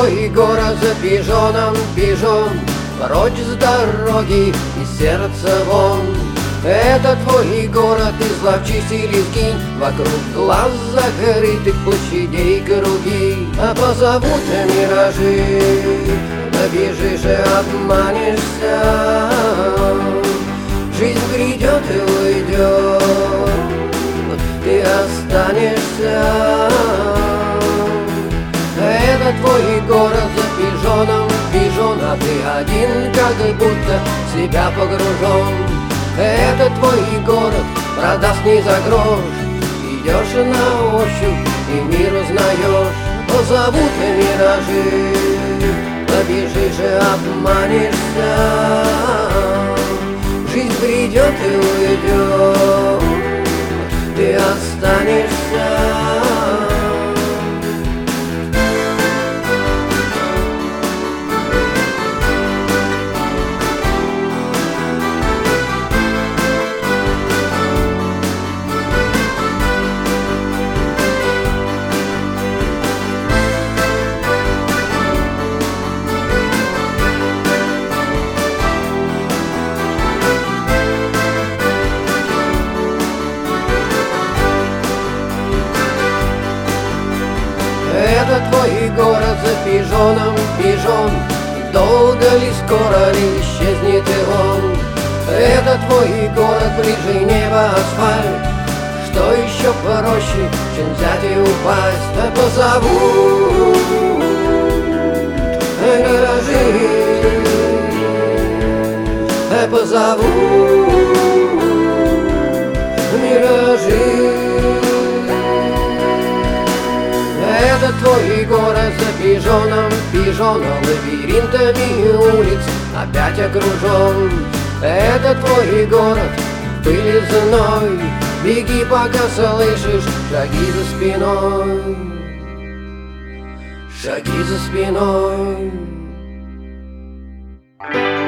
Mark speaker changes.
Speaker 1: твой город за пижоном, пижон, прочь с дороги и сердца вон. Это твой город, изловчись или сгинь, вокруг глаз закрытых площадей круги. А позовут миражи, побежишь и обманешься. Жизнь грядет и уйдет, ты останешься. Это твой город за пижоном, пижон, а ты один, как будто в себя погружен. Это твой город, продаст не за грош. Идешь на ощупь и мир узнаешь. Позовут миражи, побежишь и обманешься. Жизнь придет и уйдет, ты останешься. Это твой город за пижоном, пижон, долго ли, скоро ли исчезнет и он. Это твой город, ближе неба асфальт, что еще проще, чем взять и упасть. А позовут гаражи, позовут миражи. Это твой город за пижоном, пижоном, лабиринтами улиц опять окружен. Это твой город, пыли зной, беги, пока слышишь шаги за спиной, шаги за спиной.